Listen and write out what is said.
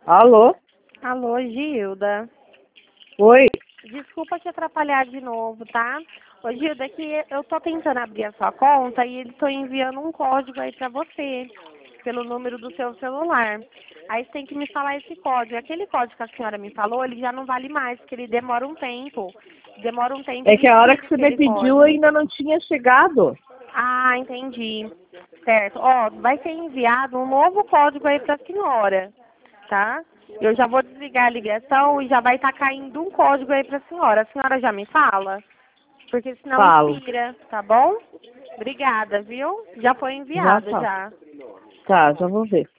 Alô? Alô, Gilda. Oi? Desculpa te atrapalhar de novo, tá? Ô, Gilda, é que eu tô tentando abrir a sua conta e eles estão enviando um código aí pra você, pelo número do seu celular. Aí você tem que me falar esse código. Aquele código que a senhora me falou, ele já não vale mais, porque ele demora um tempo. Demora um tempo É e que a hora que você me aquele pediu código. ainda não tinha chegado. Ah, entendi. Certo. Ó, vai ser enviado um novo código aí pra senhora, tá? Eu já vou desligar a ligação e já vai estar caindo um código aí pra senhora. A senhora já me fala? Porque senão Falo. expira, tá bom? Obrigada, viu? Já foi Já enviado, falo. já. Tá, já vou ver.